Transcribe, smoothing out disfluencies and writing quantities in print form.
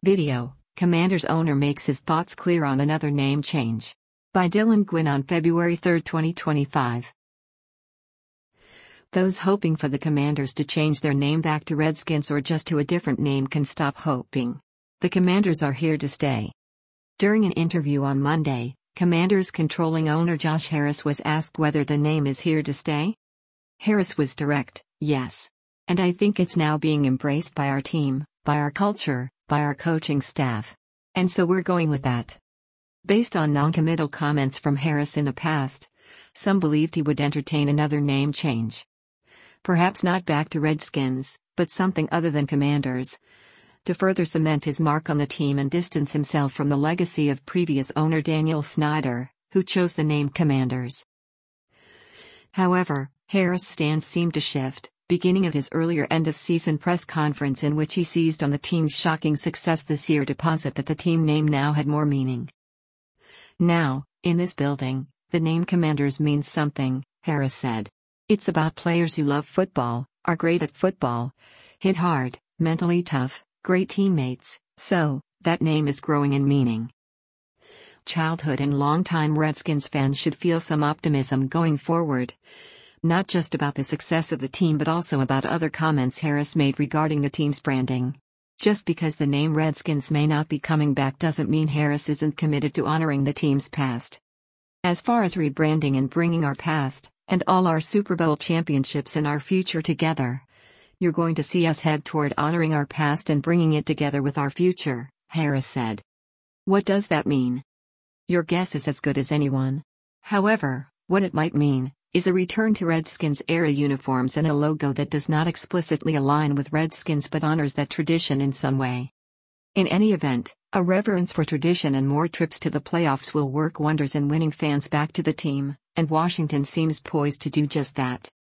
Video: Commanders owner makes his thoughts clear on another name change. By Dylan Gwynn on February 3, 2025. Those hoping for the Commanders to change their name back to Redskins or just to a different name can stop hoping. The Commanders are here to stay. During an interview on Monday, Commanders controlling owner Josh Harris was asked whether the name is here to stay. Harris was direct: yes. And I think it's now being embraced by our team, by our culture, by our coaching staff. And so we're going with that. Based on non-committal comments from Harris in the past, some believed he would entertain another name change. Perhaps not back to Redskins, but something other than Commanders, to further cement his mark on the team and distance himself from the legacy of previous owner Daniel Snyder, who chose the name Commanders. However, Harris' stance seemed to shift, beginning at his earlier end-of-season press conference in which he seized on the team's shocking success this year to posit that the team name now had more meaning. Now, in this building, the name Commanders means something, Harris said. It's about players who love football, are great at football, hit hard, mentally tough, great teammates, so, that name is growing in meaning. Childhood and longtime Redskins fans should feel some optimism going forward. Not just about the success of the team but also about other comments Harris made regarding the team's branding. Just because the name Redskins may not be coming back doesn't mean Harris isn't committed to honoring the team's past. As far as rebranding and bringing our past, and all our Super Bowl championships and our future together, you're going to see us head toward honoring our past and bringing it together with our future, Harris said. What does that mean? Your guess is as good as anyone. However, what it might mean is a return to Redskins-era uniforms and a logo that does not explicitly align with Redskins but honors that tradition in some way. In any event, a reverence for tradition and more trips to the playoffs will work wonders in winning fans back to the team, and Washington seems poised to do just that.